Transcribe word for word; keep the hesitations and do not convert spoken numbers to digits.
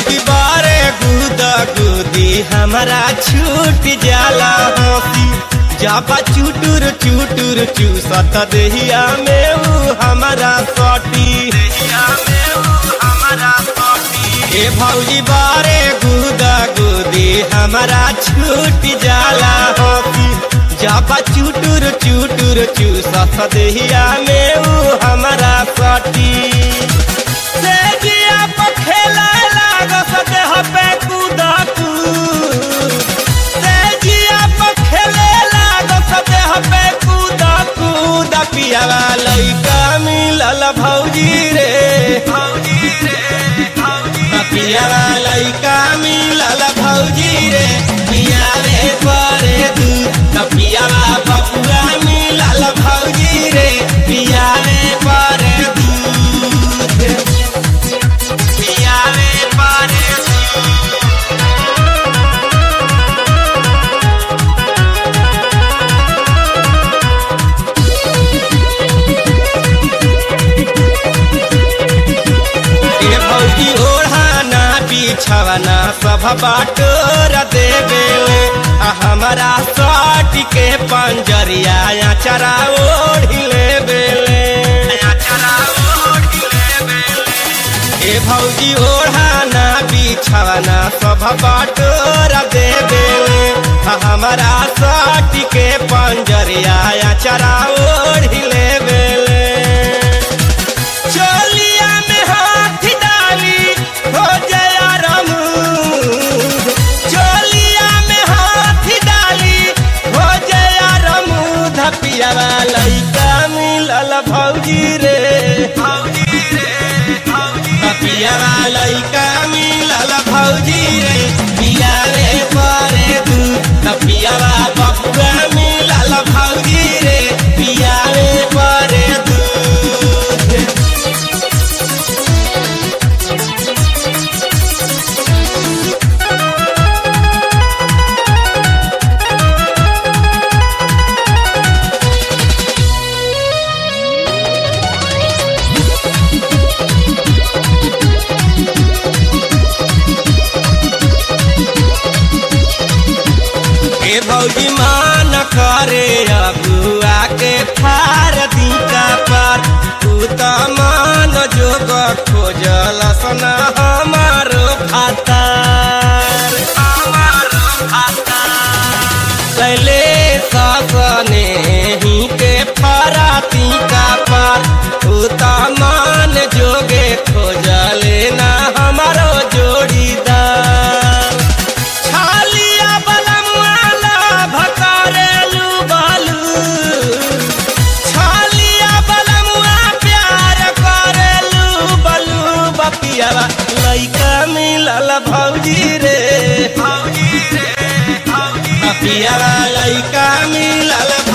भौजी बारे गुदा गुदी हमारा छूट जाला हंसी जाबा चुटुर चुटुर चूसत देहिया में ऊ हमारा सटी देहिया में ऊ हमारा सटी ए भौजी बारे गुदा गुदी हमारा छूट जाला हंसी जाबा चुटुर चुटुर चूसत देहिया में ऊ हमारा सटी पियावा लइका मिलल भौजी रे भौजी रे भौजी पियावा लइका मिलल भौजी रे पियावे परे दूध पियावा बबुआ मिलल भौजी रे पियावे परे दूध पियावे परे छवना सब बाटोर देवे हमारा साट के पंजरिया चरा ओढ़ी लेवे ए भौजी ओढ़ाना बिछवना सब बाटोर देवे हमारा साट के पंजरिया चरा ओढ़ी लेवे पियावा लइका मिलल भौजी रे भौजी रे भौजी पियावा लइका मिलल भौजी रे पियावे परे दूध पियावा बबुआ मिलल भौजी रे पियावे परे दूध भौजी मान करे अबुआ के फार दीका पर तू त मान जोग खोजल सना हमारो खातर हमारो खातर कैले ससने ही के फारा दीका पर तू त मान जोगे खोजले ना हमारो जोड़ीदार पियावा लइका मिलल भौजी रे भौजी रे भौजी पियावा लइका मिलल